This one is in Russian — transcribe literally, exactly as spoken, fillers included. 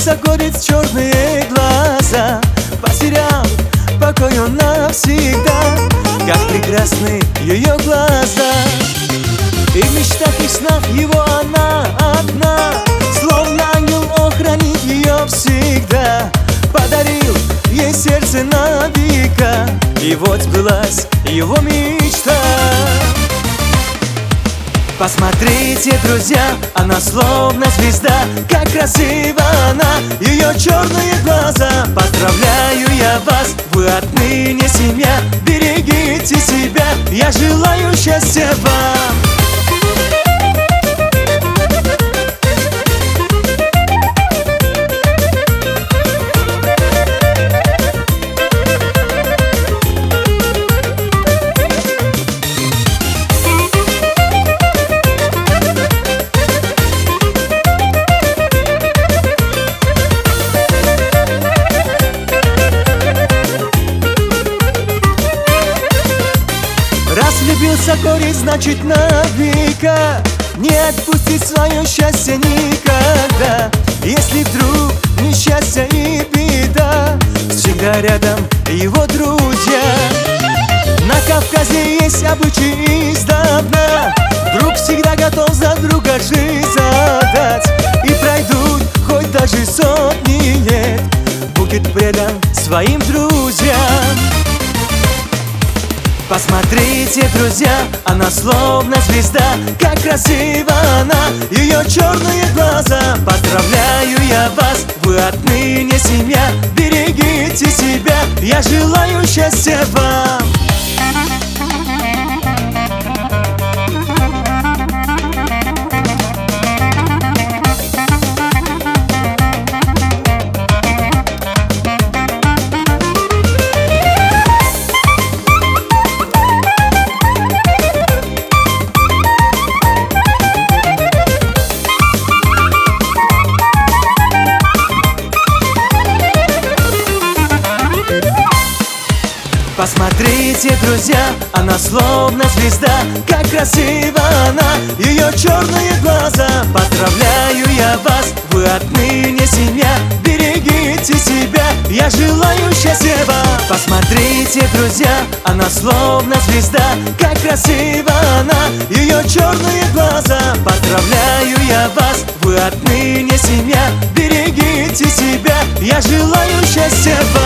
Влюбился горец, черные глаза, потерял покой он навсегда. Как прекрасны ее глаза, и в мечтах и снах его она одна. Словно ангел он хранит ее всегда, подарил ей сердце на века, и вот сбылась его мечта. Посмотрите, друзья, она словно звезда, как красива она, ее черные глаза. Поздравляю я вас, вы отныне семья, берегите себя, я желаю счастья вам. Раз влюбился горец, значит навека не отпустит свое счастье никогда. Если вдруг несчастье и беда, всегда рядом его друзья. На Кавказе есть обычаи издавна, друг всегда готов за друга жизнь отдать. И пройдут хоть даже сотни лет, будет предан своим друзьям. Посмотрите, друзья, она словно звезда, как красива она, ее черные глаза. Поздравляю я вас, вы отныне семья, берегите себя, я желаю счастья вам. Посмотрите, друзья, она словно звезда, как красива она, ее черные глаза. Поздравляю я вас, вы отныне семья, берегите себя, я желаю счастья вам. Посмотрите, друзья, она словно звезда, как красива она, ее черные глаза. Поздравляю я вас, вы отныне семья, берегите себя, я желаю счастья вам.